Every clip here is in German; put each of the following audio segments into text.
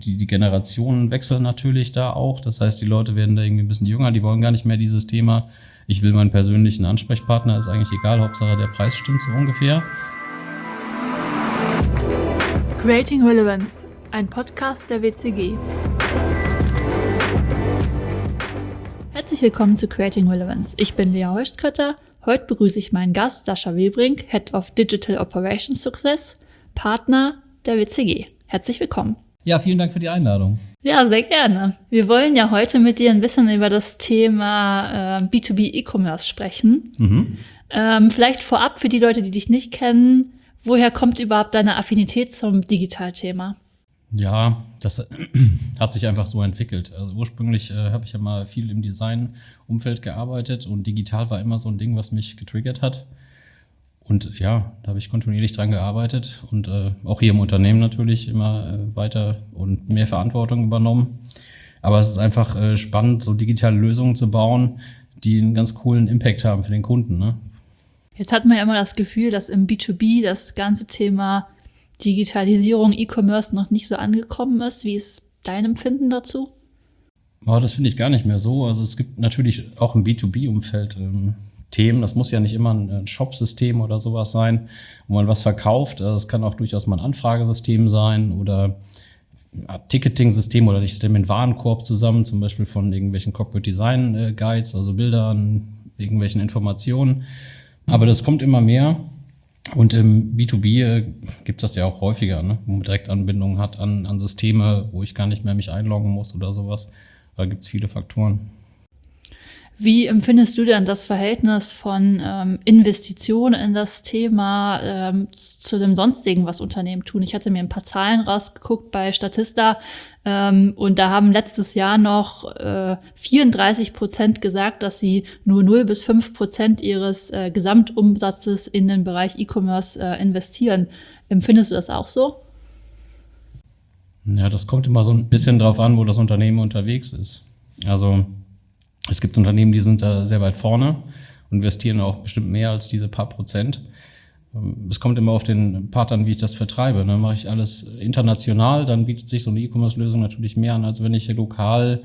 Die Generationen wechseln natürlich da auch. Das heißt, die Leute werden da irgendwie ein bisschen jünger, die wollen gar nicht mehr dieses Thema. Ich will meinen persönlichen Ansprechpartner, ist eigentlich egal, Hauptsache der Preis stimmt so ungefähr. Creating Relevance, ein Podcast der WCG. Herzlich willkommen zu Creating Relevance. Ich bin Lea Heustkötter. Heute begrüße ich meinen Gast Sascha Webrink, Head of Digital Operations Success, Partner der WCG. Herzlich willkommen. Ja, vielen Dank für die Einladung. Ja, sehr gerne. Wir wollen ja heute mit dir ein bisschen über das Thema B2B E-Commerce sprechen. Vielleicht vorab für die Leute, die dich nicht kennen, woher kommt überhaupt deine Affinität zum Digitalthema? Ja, das hat sich einfach so entwickelt. Also ursprünglich habe ich ja mal viel im Design-Umfeld gearbeitet und digital war immer so ein Ding, was mich getriggert hat. Und ja, da habe ich kontinuierlich dran gearbeitet und auch hier im Unternehmen natürlich immer weiter und mehr Verantwortung übernommen. Aber es ist einfach spannend, so digitale Lösungen zu bauen, die einen ganz coolen Impact haben für den Kunden, ne? Jetzt hat man ja immer das Gefühl, dass im B2B das ganze Thema Digitalisierung, E-Commerce noch nicht so angekommen ist. Wie ist dein Empfinden dazu? Oh, das finde ich gar nicht mehr so. Also es gibt natürlich auch im B2B-Umfeld Themen. Das muss ja nicht immer ein Shop-System oder sowas sein, wo man was verkauft. Es kann auch durchaus mal ein Anfragesystem sein oder ein Ticketing-System oder ich stelle mir einen Warenkorb zusammen, zum Beispiel von irgendwelchen Corporate Design Guides, also Bildern, irgendwelchen Informationen. Aber das kommt immer mehr. Und im B2B gibt es das ja auch häufiger, ne? Wo man direkt Anbindungen hat an Systeme, wo ich gar nicht mehr mich einloggen muss oder sowas. Da gibt es viele Faktoren. Wie empfindest du denn das Verhältnis von Investitionen in das Thema zu dem Sonstigen, was Unternehmen tun? Ich hatte mir ein paar Zahlen rausgeguckt bei Statista und da haben letztes Jahr noch 34% gesagt, dass sie nur 0-5% ihres Gesamtumsatzes in den Bereich E-Commerce investieren. Empfindest du das auch so? Ja, das kommt immer so ein bisschen drauf an, wo das Unternehmen unterwegs ist. Also es gibt Unternehmen, die sind da sehr weit vorne und investieren auch bestimmt mehr als diese paar Prozent. Es kommt immer auf den Part an, wie ich das vertreibe. Ne? Mache ich alles international, dann bietet sich so eine E-Commerce-Lösung natürlich mehr an, als wenn ich hier lokal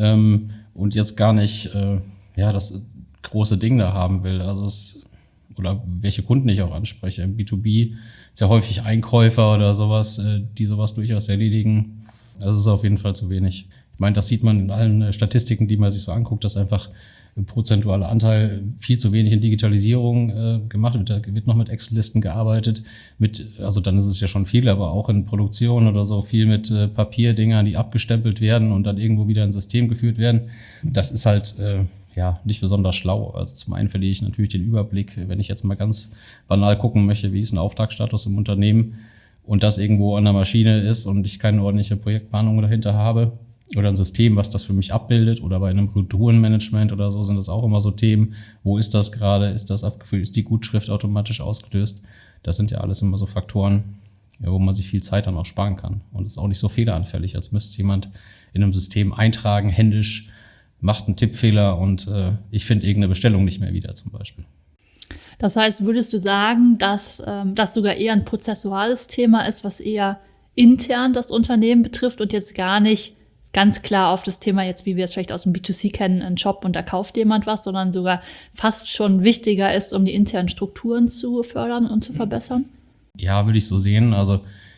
und jetzt gar nicht das große Ding da haben will. Also oder welche Kunden ich auch anspreche. Im B2B ist ja häufig Einkäufer oder sowas, die sowas durchaus erledigen. Das ist auf jeden Fall zu wenig. Ich meine, das sieht man in allen Statistiken, die man sich so anguckt, dass einfach ein prozentualer Anteil viel zu wenig in Digitalisierung gemacht wird. Da wird noch mit Excel-Listen gearbeitet. Also dann ist es ja schon viel, aber auch in Produktion oder so viel mit Papierdingern, die abgestempelt werden und dann irgendwo wieder ins System geführt werden. Das ist halt nicht besonders schlau. Also zum einen verliere ich natürlich den Überblick, wenn ich jetzt mal ganz banal gucken möchte, wie ist ein Auftragsstatus im Unternehmen und das irgendwo an der Maschine ist und ich keine ordentliche Projektplanung dahinter habe. Oder ein System, was das für mich abbildet oder bei einem Retourenmanagement oder so sind das auch immer so Themen. Wo ist das gerade? Ist das abgefüllt? Ist die Gutschrift automatisch ausgelöst? Das sind ja alles immer so Faktoren, wo man sich viel Zeit dann auch sparen kann. Und ist auch nicht so fehleranfällig, als müsste jemand in einem System eintragen, händisch, macht einen Tippfehler und ich finde irgendeine Bestellung nicht mehr wieder zum Beispiel. Das heißt, würdest du sagen, dass das sogar eher ein prozessuales Thema ist, was eher intern das Unternehmen betrifft und jetzt gar nicht ganz klar auf das Thema jetzt, wie wir es vielleicht aus dem B2C kennen, ein Shop und da kauft jemand was, sondern sogar fast schon wichtiger ist, um die internen Strukturen zu fördern und zu verbessern? Ja, würde ich so sehen. Also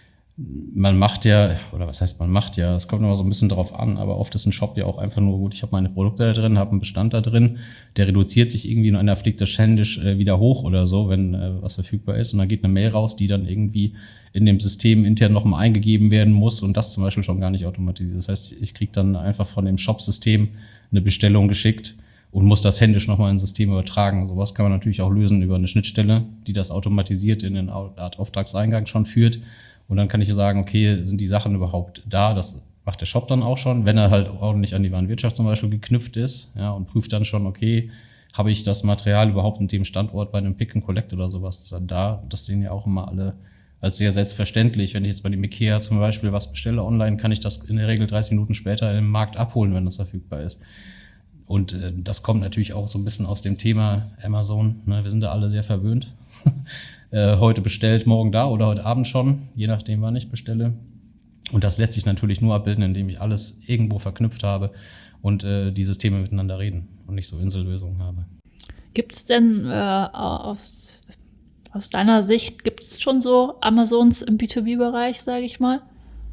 man macht ja, oder was heißt man macht ja, es kommt immer so ein bisschen drauf an, aber oft ist ein Shop ja auch einfach nur gut, ich habe meine Produkte da drin, habe einen Bestand da drin, der reduziert sich irgendwie und einer fliegt das händisch wieder hoch oder so, wenn was verfügbar ist und dann geht eine Mail raus, die dann irgendwie in dem System intern nochmal eingegeben werden muss und das zum Beispiel schon gar nicht automatisiert. Das heißt, ich kriege dann einfach von dem Shop-System eine Bestellung geschickt und muss das händisch nochmal ins System übertragen. Sowas kann man natürlich auch lösen über eine Schnittstelle, die das automatisiert in eine Art Auftragseingang schon führt. Und dann kann ich sagen, okay, sind die Sachen überhaupt da? Das macht der Shop dann auch schon, wenn er halt ordentlich an die Warenwirtschaft zum Beispiel geknüpft ist, ja, und prüft dann schon, okay, habe ich das Material überhaupt in dem Standort bei einem Pick and Collect oder sowas da? Das sehen ja auch immer alle als sehr selbstverständlich. Wenn ich jetzt bei dem IKEA zum Beispiel was bestelle online, kann ich das in der Regel 30 Minuten später im Markt abholen, wenn das verfügbar ist. Und das kommt natürlich auch so ein bisschen aus dem Thema Amazon. Ne? Wir sind da alle sehr verwöhnt. Heute bestellt, morgen da oder heute Abend schon, je nachdem, wann ich bestelle. Und das lässt sich natürlich nur abbilden, indem ich alles irgendwo verknüpft habe und die Systeme miteinander reden und nicht so Insellösungen habe. Gibt es denn aus deiner Sicht, gibt es schon so Amazons im B2B-Bereich, sage ich mal?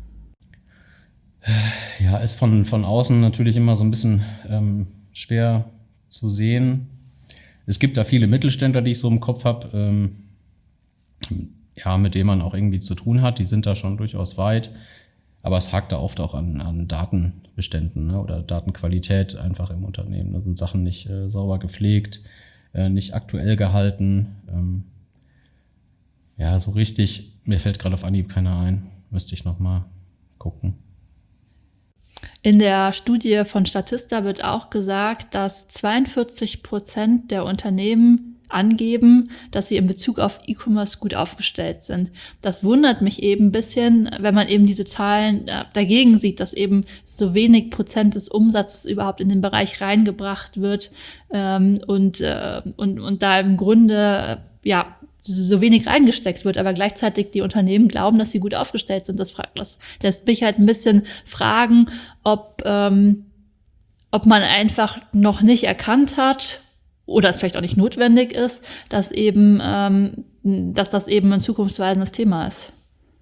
Ja, ist von außen natürlich immer so ein bisschen schwer zu sehen. Es gibt da viele Mittelständler, die ich so im Kopf habe, mit denen man auch irgendwie zu tun hat. Die sind da schon durchaus weit. Aber es hakt da oft auch an Datenbeständen, ne, oder Datenqualität einfach im Unternehmen. Da sind Sachen nicht sauber gepflegt, nicht aktuell gehalten. So richtig, mir fällt gerade auf Anhieb keiner ein. Müsste ich noch mal gucken. In der Studie von Statista wird auch gesagt, dass 42% der Unternehmen angeben, dass sie in Bezug auf E-Commerce gut aufgestellt sind. Das wundert mich eben ein bisschen, wenn man eben diese Zahlen dagegen sieht, dass eben so wenig Prozent des Umsatzes überhaupt in den Bereich reingebracht wird und da im Grunde so wenig reingesteckt wird, aber gleichzeitig die Unternehmen glauben, dass sie gut aufgestellt sind. Das lässt mich halt ein bisschen fragen, ob man einfach noch nicht erkannt hat oder es vielleicht auch nicht notwendig ist, dass das eben ein zukunftsweisendes Thema ist.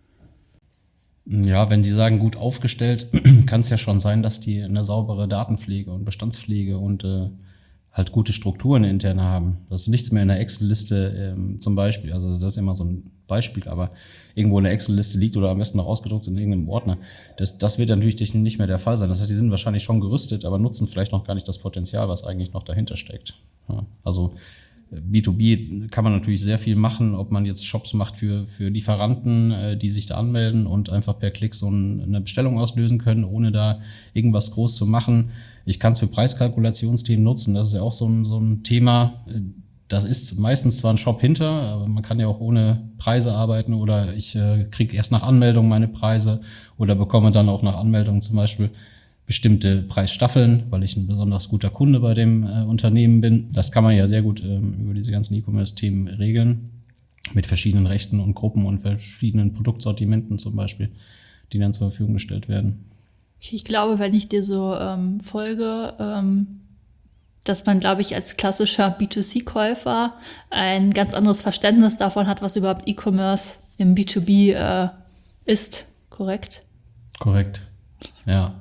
Ja, wenn Sie sagen, gut aufgestellt, kann es ja schon sein, dass die eine saubere Datenpflege und Bestandspflege und halt gute Strukturen intern haben. Das ist nichts mehr in der Excel-Liste zum Beispiel. Also das ist immer so ein Beispiel, aber irgendwo in der Excel-Liste liegt oder am besten noch ausgedruckt in irgendeinem Ordner. Das wird natürlich nicht mehr der Fall sein. Das heißt, die sind wahrscheinlich schon gerüstet, aber nutzen vielleicht noch gar nicht das Potenzial, was eigentlich noch dahinter steckt. Ja, also B2B kann man natürlich sehr viel machen, ob man jetzt Shops macht für Lieferanten, die sich da anmelden und einfach per Klick so eine Bestellung auslösen können, ohne da irgendwas groß zu machen. Ich kann es für Preiskalkulationsthemen nutzen, das ist ja auch so ein Thema. Das ist meistens zwar ein Shop hinter, aber man kann ja auch ohne Preise arbeiten oder ich kriege erst nach Anmeldung meine Preise oder bekomme dann auch nach Anmeldung zum Beispiel bestimmte Preisstaffeln, weil ich ein besonders guter Kunde bei dem Unternehmen bin. Das kann man ja sehr gut über diese ganzen E-Commerce-Themen regeln, mit verschiedenen Rechten und Gruppen und verschiedenen Produktsortimenten zum Beispiel, die dann zur Verfügung gestellt werden. Ich glaube, wenn ich dir so folge, dass man, glaube ich, als klassischer B2C-Käufer ein ganz anderes Verständnis davon hat, was überhaupt E-Commerce im B2B ist, korrekt? Korrekt, ja.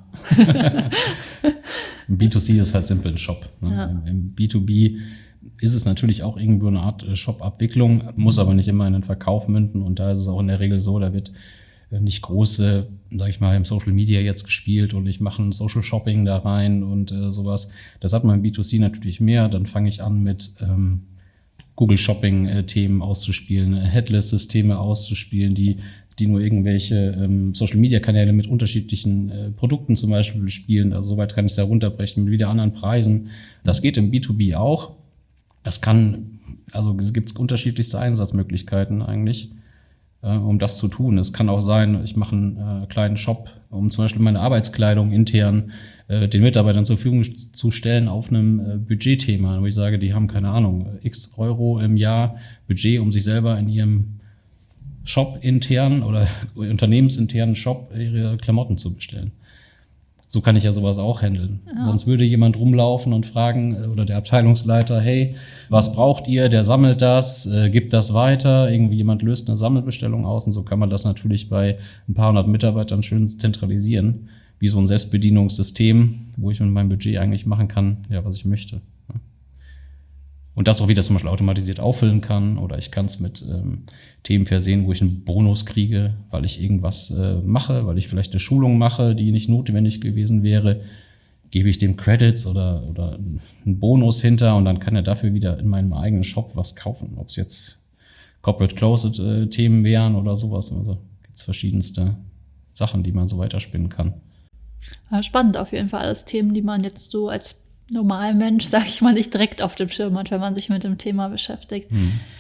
Im B2C ist halt simpel ein Shop. Ne? Ja. Im B2B ist es natürlich auch irgendwo eine Art Shop-Abwicklung, muss aber nicht immer in den Verkauf münden. Und da ist es auch in der Regel so, da wird nicht große, sag ich mal, im Social Media jetzt gespielt und ich mache ein Social Shopping da rein und sowas. Das hat man im B2C natürlich mehr. Dann fange ich an mit Google Shopping-Themen auszuspielen, Headless-Systeme auszuspielen, die nur irgendwelche Social-Media-Kanäle mit unterschiedlichen Produkten zum Beispiel spielen. Also soweit kann ich es da runterbrechen mit wieder anderen Preisen. Das geht im B2B auch. Es gibt unterschiedlichste Einsatzmöglichkeiten eigentlich, um das zu tun. Es kann auch sein, ich mache einen kleinen Shop, um zum Beispiel meine Arbeitskleidung intern den Mitarbeitern zur Verfügung zu stellen auf einem Budgetthema, wo ich sage, die haben keine Ahnung, x Euro im Jahr Budget, um sich selber in ihrem Shop intern oder unternehmensinternen Shop ihre Klamotten zu bestellen. So kann ich ja sowas auch handeln. Ja. Sonst würde jemand rumlaufen und fragen, oder der Abteilungsleiter, hey, was braucht ihr? Der sammelt das, gibt das weiter. Irgendwie jemand löst eine Sammelbestellung aus und so kann man das natürlich bei ein paar hundert Mitarbeitern schön zentralisieren, wie so ein Selbstbedienungssystem, wo ich mit meinem Budget eigentlich machen kann, ja, was ich möchte. Und das auch wieder zum Beispiel automatisiert auffüllen kann oder ich kann es mit Themen versehen, wo ich einen Bonus kriege, weil ich irgendwas mache, weil ich vielleicht eine Schulung mache, die nicht notwendig gewesen wäre, gebe ich dem Credits oder einen Bonus hinter und dann kann er dafür wieder in meinem eigenen Shop was kaufen, ob es jetzt Corporate Closet Themen wären oder sowas. Also gibt es verschiedenste Sachen, die man so weiterspinnen kann. Ja, spannend auf jeden Fall, alles Themen, die man jetzt so als Normalmensch, sage ich mal, nicht direkt auf dem Schirm hat, wenn man sich mit dem Thema beschäftigt.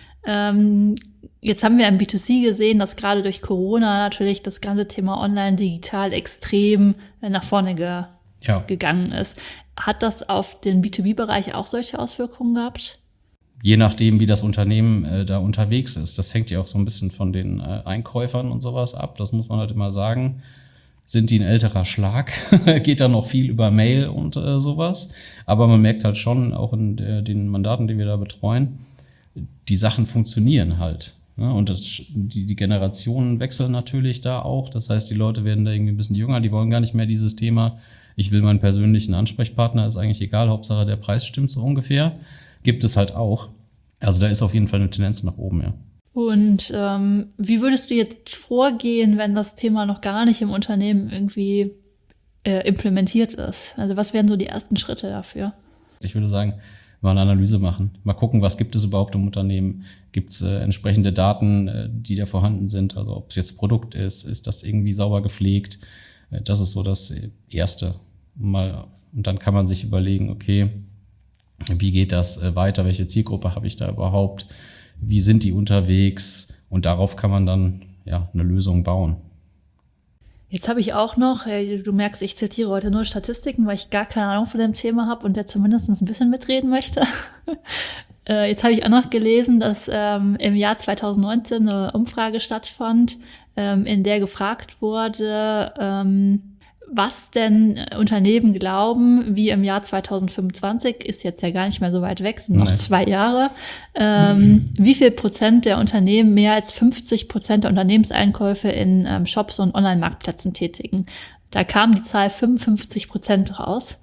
Jetzt haben wir im B2C gesehen, dass gerade durch Corona natürlich das ganze Thema online, digital extrem nach vorne gegangen ist. Hat das auf den B2B-Bereich auch solche Auswirkungen gehabt? Je nachdem, wie das Unternehmen da unterwegs ist. Das hängt ja auch so ein bisschen von den Einkäufern und sowas ab. Das muss man halt immer sagen. sind die ein älterer Schlag, geht da noch viel über Mail und sowas. Aber man merkt halt schon, auch in den Mandaten, die wir da betreuen, die Sachen funktionieren halt. Ne? Und die Generationen wechseln natürlich da auch. Das heißt, die Leute werden da irgendwie ein bisschen jünger, die wollen gar nicht mehr dieses Thema, ich will meinen persönlichen Ansprechpartner, ist eigentlich egal, Hauptsache der Preis stimmt so ungefähr. Gibt es halt auch. Also da ist auf jeden Fall eine Tendenz nach oben, ja. Und wie würdest du jetzt vorgehen, wenn das Thema noch gar nicht im Unternehmen irgendwie implementiert ist? Also was wären so die ersten Schritte dafür? Ich würde sagen, mal eine Analyse machen. Mal gucken, was gibt es überhaupt im Unternehmen? Gibt es entsprechende Daten, die da vorhanden sind? Also ob es jetzt Produkt ist das irgendwie sauber gepflegt? Das ist so das Erste. Und dann kann man sich überlegen, okay, wie geht das weiter? Welche Zielgruppe habe ich da überhaupt? Wie sind die unterwegs? Und darauf kann man dann ja eine Lösung bauen. Jetzt habe ich auch noch, du merkst, ich zitiere heute nur Statistiken, weil ich gar keine Ahnung von dem Thema habe und der zumindest ein bisschen mitreden möchte. Jetzt habe ich auch noch gelesen, dass im Jahr 2019 eine Umfrage stattfand, in der gefragt wurde, was denn Unternehmen glauben, wie im Jahr 2025, ist jetzt ja gar nicht mehr so weit weg, sind noch 2 Jahre, wie viel Prozent der Unternehmen mehr als 50% der Unternehmenseinkäufe in Shops und Online-Marktplätzen tätigen. Da kam die Zahl 55% raus.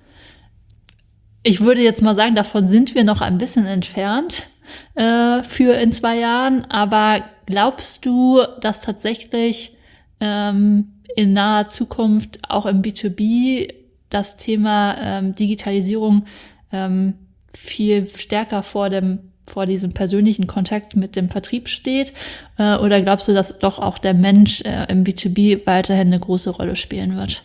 Ich würde jetzt mal sagen, davon sind wir noch ein bisschen entfernt für in 2 Jahren, aber glaubst du, dass tatsächlich in naher Zukunft auch im B2B das Thema Digitalisierung viel stärker vor diesem persönlichen Kontakt mit dem Vertrieb steht? Oder glaubst du, dass doch auch der Mensch im B2B weiterhin eine große Rolle spielen wird?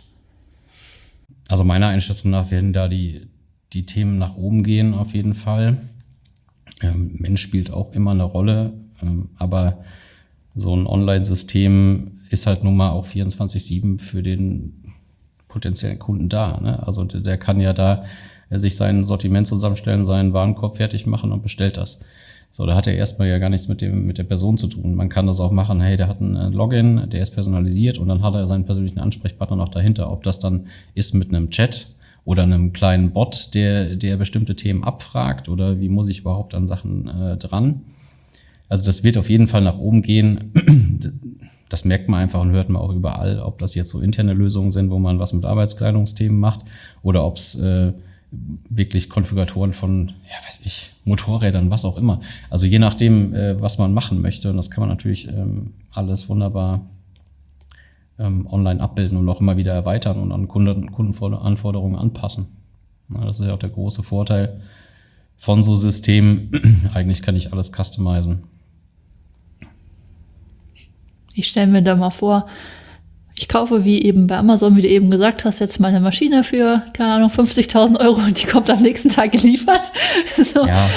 Also meiner Einschätzung nach werden da die Themen nach oben gehen auf jeden Fall. Mensch spielt auch immer eine Rolle, aber so ein Online-System ist halt nun mal auch 24/7 für den potenziellen Kunden da. Ne? Also der kann ja da sich sein Sortiment zusammenstellen, seinen Warenkorb fertig machen und bestellt das. So, da hat er erstmal ja gar nichts mit der Person zu tun. Man kann das auch machen, hey, der hat einen Login, der ist personalisiert und dann hat er seinen persönlichen Ansprechpartner noch dahinter. Ob das dann ist mit einem Chat oder einem kleinen Bot, der bestimmte Themen abfragt oder wie muss ich überhaupt an Sachen dran. Also das wird auf jeden Fall nach oben gehen. Das merkt man einfach und hört man auch überall, ob das jetzt so interne Lösungen sind, wo man was mit Arbeitskleidungsthemen macht oder ob es wirklich Konfiguratoren von, Motorrädern, was auch immer. Also je nachdem, was man machen möchte. Und das kann man natürlich alles wunderbar online abbilden und auch immer wieder erweitern und an Kundenanforderungen anpassen. Ja, das ist ja auch der große Vorteil von so Systemen. Eigentlich kann ich alles customizen. Ich stelle mir da mal vor, ich kaufe wie eben bei Amazon, wie du eben gesagt hast, jetzt mal eine Maschine für, keine Ahnung, 50.000 € und die kommt am nächsten Tag geliefert. So, ja,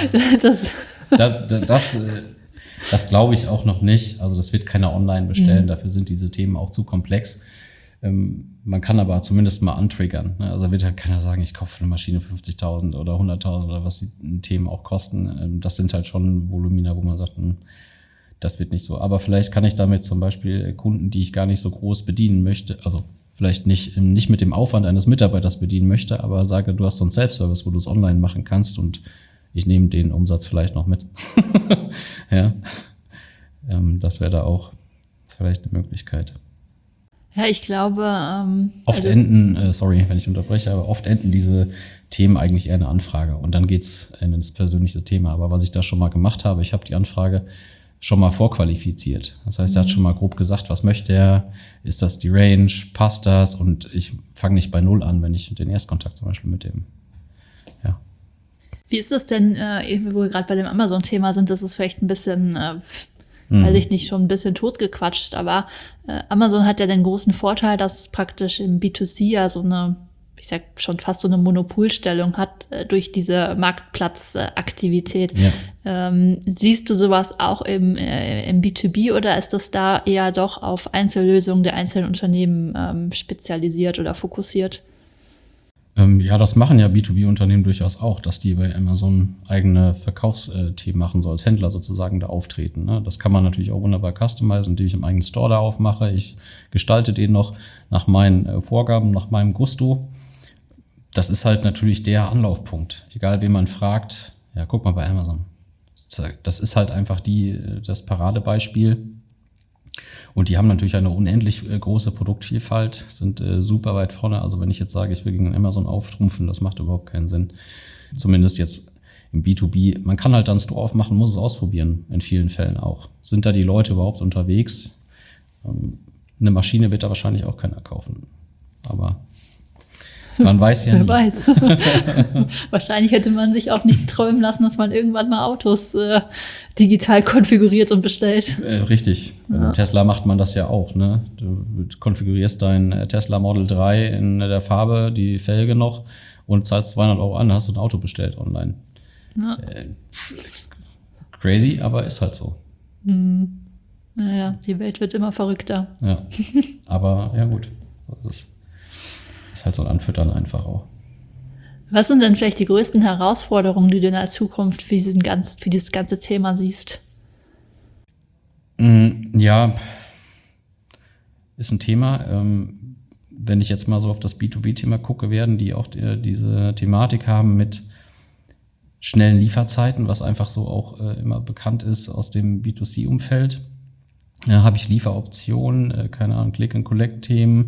das glaube ich auch noch nicht. Also das wird keiner online bestellen. Dafür sind diese Themen auch zu komplex. Man kann aber zumindest mal antriggern. Ne? Also wird halt keiner sagen, ich kaufe eine Maschine 50.000 oder 100.000 oder was die Themen auch kosten. Das sind halt schon Volumina, wo man sagt, das wird nicht so. Aber vielleicht kann ich damit zum Beispiel Kunden, die ich gar nicht so groß bedienen möchte, also vielleicht nicht mit dem Aufwand eines Mitarbeiters bedienen möchte, aber sage, du hast so einen Self-Service, wo du es online machen kannst und ich nehme den Umsatz vielleicht noch mit. Ja, das wäre da auch vielleicht eine Möglichkeit. Ja, ich glaube... Oft enden, sorry, wenn ich unterbreche, aber oft enden diese Themen eigentlich eher eine Anfrage und dann geht's in das persönliche Thema. Aber was ich da schon mal gemacht habe, ich habe die Anfrage schon mal vorqualifiziert. Das heißt, er hat schon mal grob gesagt, was möchte er, ist das die Range, passt das? Und ich fange nicht bei 0 an, wenn ich den Erstkontakt zum Beispiel mit dem, ja. Wie ist das denn, wo wir gerade bei dem Amazon-Thema sind, das ist vielleicht ein bisschen, weiß ich nicht, schon ein bisschen totgequatscht, aber Amazon hat ja den großen Vorteil, dass praktisch im B2C ja so eine, ich sag schon fast so eine Monopolstellung hat durch diese Marktplatzaktivität. Ja. Siehst du sowas auch im B2B oder ist das da eher doch auf Einzellösungen der einzelnen Unternehmen spezialisiert oder fokussiert? Ja, das machen ja B2B-Unternehmen durchaus auch, dass die bei Amazon eigene Verkaufsthemen machen, so als Händler sozusagen da auftreten. Ne? Das kann man natürlich auch wunderbar customizen, indem ich im eigenen Store da aufmache. Ich gestalte den noch nach meinen Vorgaben, nach meinem Gusto. Das ist halt natürlich der Anlaufpunkt. Egal, wen man fragt, ja, guck mal bei Amazon. Das ist halt einfach das Paradebeispiel. Und die haben natürlich eine unendlich große Produktvielfalt, sind super weit vorne. Also wenn ich jetzt sage, ich will gegen Amazon auftrumpfen, das macht überhaupt keinen Sinn. Zumindest jetzt im B2B. Man kann halt dann Store aufmachen, muss es ausprobieren, in vielen Fällen auch. Sind da die Leute überhaupt unterwegs? Eine Maschine wird da wahrscheinlich auch keiner kaufen. Aber man weiß ja Wer nie. weiß. Wahrscheinlich hätte man sich auch nicht träumen lassen, dass man irgendwann mal Autos digital konfiguriert und bestellt. Richtig. Bei dem Tesla macht man das ja auch. Ne? Du konfigurierst dein Tesla Model 3 in der Farbe, die Felge noch und zahlst 200 € an, hast du ein Auto bestellt online. Ja. Crazy, aber ist halt so. Naja, die Welt wird immer verrückter. Ja. Aber ja gut, so ist es. Ist halt so ein Anfüttern einfach auch. Was sind denn vielleicht die größten Herausforderungen, die du in der Zukunft für dieses ganze Thema siehst? Ja, ist ein Thema. Wenn ich jetzt mal so auf das B2B-Thema gucke, werden die auch diese Thematik haben mit schnellen Lieferzeiten, was einfach so auch immer bekannt ist aus dem B2C-Umfeld. Da habe ich Lieferoptionen, keine Ahnung, Click-and-Collect-Themen,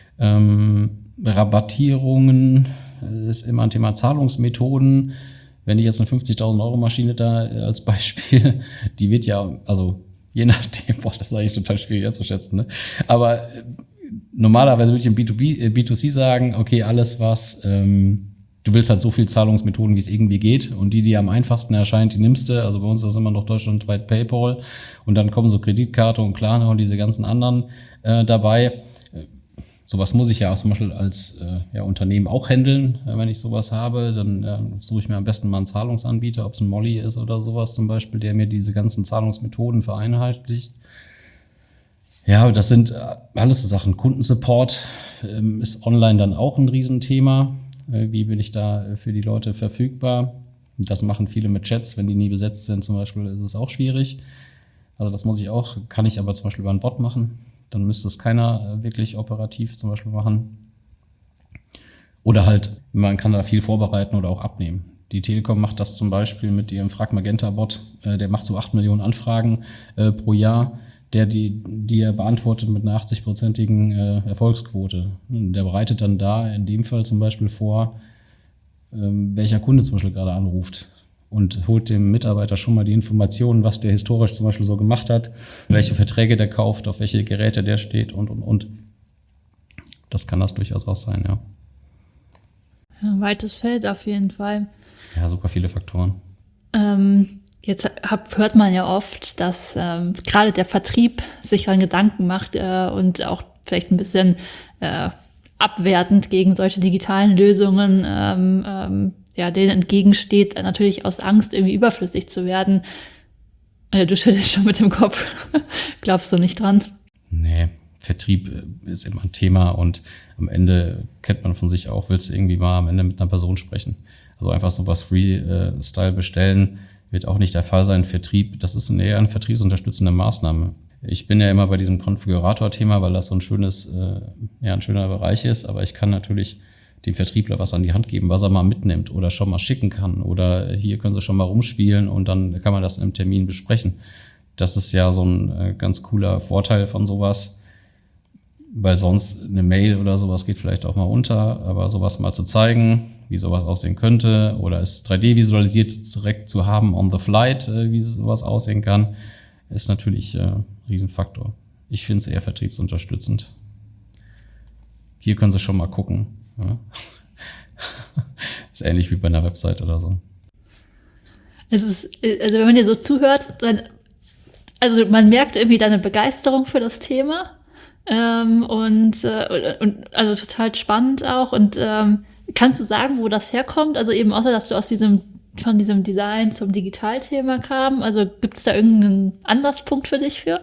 Rabattierungen, ist immer ein Thema, Zahlungsmethoden. Wenn ich jetzt eine 50.000 € Maschine da als Beispiel, die wird ja, also je nachdem, das ist eigentlich total schwierig einzuschätzen, ne? Aber normalerweise würde ich im B2C sagen, okay, alles was, du willst halt so viel Zahlungsmethoden, wie es irgendwie geht, und die am einfachsten erscheint, die nimmst du. Also bei uns ist das immer noch deutschlandweit PayPal, und dann kommen so Kreditkarte und Klarna und diese ganzen anderen dabei. Sowas muss ich ja zum Beispiel als Unternehmen auch handeln. Wenn ich sowas habe, dann suche ich mir am besten mal einen Zahlungsanbieter, ob es ein Molly ist oder sowas zum Beispiel, der mir diese ganzen Zahlungsmethoden vereinheitlicht. Ja, das sind alles so Sachen. Kundensupport ist online dann auch ein Riesenthema. Wie bin ich da für die Leute verfügbar? Das machen viele mit Chats. Wenn die nie besetzt sind zum Beispiel, ist es auch schwierig. Also das muss ich auch, kann ich aber zum Beispiel über einen Bot machen. Dann müsste es keiner wirklich operativ zum Beispiel machen. Oder halt, man kann da viel vorbereiten oder auch abnehmen. Die Telekom macht das zum Beispiel mit ihrem Frag Magenta-Bot. Der macht so 8 Millionen Anfragen pro Jahr, die er beantwortet mit einer 80-prozentigen Erfolgsquote. Der bereitet dann da in dem Fall zum Beispiel vor, welcher Kunde zum Beispiel gerade anruft, und holt dem Mitarbeiter schon mal die Informationen, was der historisch zum Beispiel so gemacht hat, welche Verträge der kauft, auf welche Geräte der steht und. Das kann das durchaus auch sein, ja. Ja, weites Feld auf jeden Fall. Ja, super viele Faktoren. Jetzt hört man ja oft, dass gerade der Vertrieb sich dann Gedanken macht und auch vielleicht ein bisschen abwertend gegen solche digitalen Lösungen denen entgegensteht, natürlich aus Angst, irgendwie überflüssig zu werden. Du schüttelst schon mit dem Kopf. Glaubst du nicht dran? Nee, Vertrieb ist immer ein Thema, und am Ende kennt man von sich auch, willst du irgendwie mal am Ende mit einer Person sprechen. Also einfach so was Freestyle bestellen, wird auch nicht der Fall sein. Vertrieb, das ist eher eine vertriebsunterstützende Maßnahme. Ich bin ja immer bei diesem Konfigurator-Thema, weil das so ein ein schöner Bereich ist, aber ich kann natürlich dem Vertriebler was an die Hand geben, was er mal mitnimmt oder schon mal schicken kann, oder hier können sie schon mal rumspielen und dann kann man das im Termin besprechen. Das ist ja so ein ganz cooler Vorteil von sowas, weil sonst eine Mail oder sowas geht vielleicht auch mal unter, aber sowas mal zu zeigen, wie sowas aussehen könnte, oder es 3D visualisiert direkt zu haben on the flight, wie sowas aussehen kann, ist natürlich ein Riesenfaktor. Ich finde es eher vertriebsunterstützend. Hier können Sie schon mal gucken. Ja. Ist ähnlich wie bei einer Website oder so. Also wenn man dir so zuhört, dann, also man merkt irgendwie deine Begeisterung für das Thema und also total spannend auch. Und kannst du sagen, wo das herkommt? Also eben außer, dass du von diesem Design zum Digitalthema kam. Also gibt es da irgendeinen Anlasspunkt für dich für?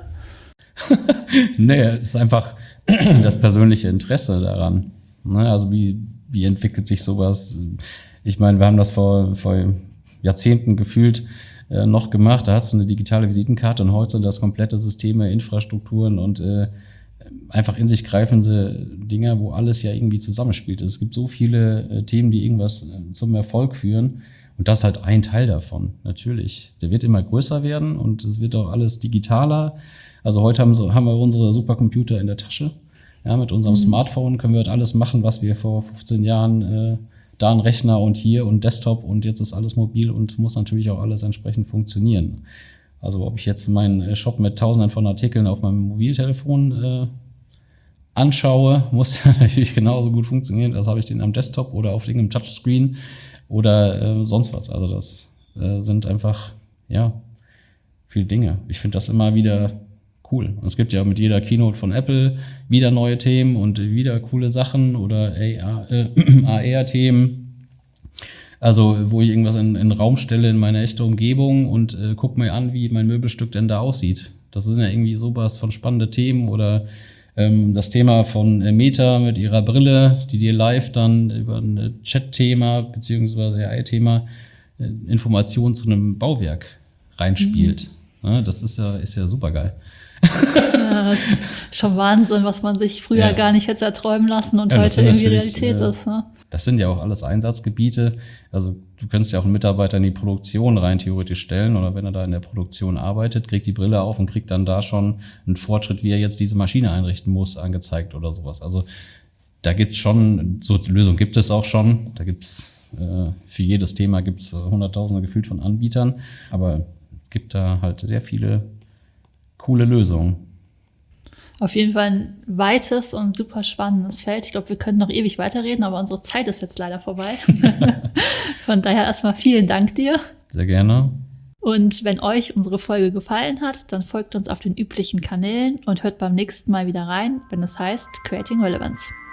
Nee, es ist einfach das persönliche Interesse daran. Also wie wie entwickelt sich sowas? Ich meine, wir haben das vor Jahrzehnten gefühlt noch gemacht. Da hast du eine digitale Visitenkarte und heute sind das komplette Systeme, Infrastrukturen und einfach in sich greifende Dinger, wo alles ja irgendwie zusammenspielt. Es gibt so viele Themen, die irgendwas zum Erfolg führen. Und das ist halt ein Teil davon, natürlich. Der wird immer größer werden und es wird auch alles digitaler. Also heute haben wir unsere Supercomputer in der Tasche. Ja, mit unserem Smartphone können wir halt alles machen, was wir vor 15 Jahren da ein Rechner und hier und Desktop und jetzt ist alles mobil und muss natürlich auch alles entsprechend funktionieren. Also ob ich jetzt meinen Shop mit Tausenden von Artikeln auf meinem Mobiltelefon anschaue, muss natürlich genauso gut funktionieren, als habe ich den am Desktop oder auf irgendeinem Touchscreen oder sonst was. Also das sind einfach, ja, viele Dinge. Ich finde das immer wieder cool. Und es gibt ja mit jeder Keynote von Apple wieder neue Themen und wieder coole Sachen oder AR-Themen. Also wo ich irgendwas in den Raum stelle in meine echte Umgebung und guck mir an, wie mein Möbelstück denn da aussieht. Das sind ja irgendwie sowas von spannende Themen oder das Thema von Meta mit ihrer Brille, die dir live dann über ein Chat-Thema beziehungsweise AI-Thema Informationen zu einem Bauwerk reinspielt. Ja, das ist ja super geil. Ja, das ist schon Wahnsinn, was man sich früher gar nicht hätte erträumen lassen und heute irgendwie Realität ist. Ne? Das sind ja auch alles Einsatzgebiete. Also du könntest ja auch einen Mitarbeiter in die Produktion rein theoretisch stellen oder wenn er da in der Produktion arbeitet, kriegt die Brille auf und kriegt dann da schon einen Fortschritt, wie er jetzt diese Maschine einrichten muss, angezeigt oder sowas. Also da gibt's schon, so die Lösung gibt es auch schon. Da gibt's für jedes Thema gibt's Hunderttausende gefühlt von Anbietern, aber gibt da halt sehr viele coole Lösungen. Auf jeden Fall ein weites und super spannendes Feld. Ich glaube, wir können noch ewig weiterreden, aber unsere Zeit ist jetzt leider vorbei. Von daher erstmal vielen Dank dir. Sehr gerne. Und wenn euch unsere Folge gefallen hat, dann folgt uns auf den üblichen Kanälen und hört beim nächsten Mal wieder rein, wenn es heißt Creating Relevance.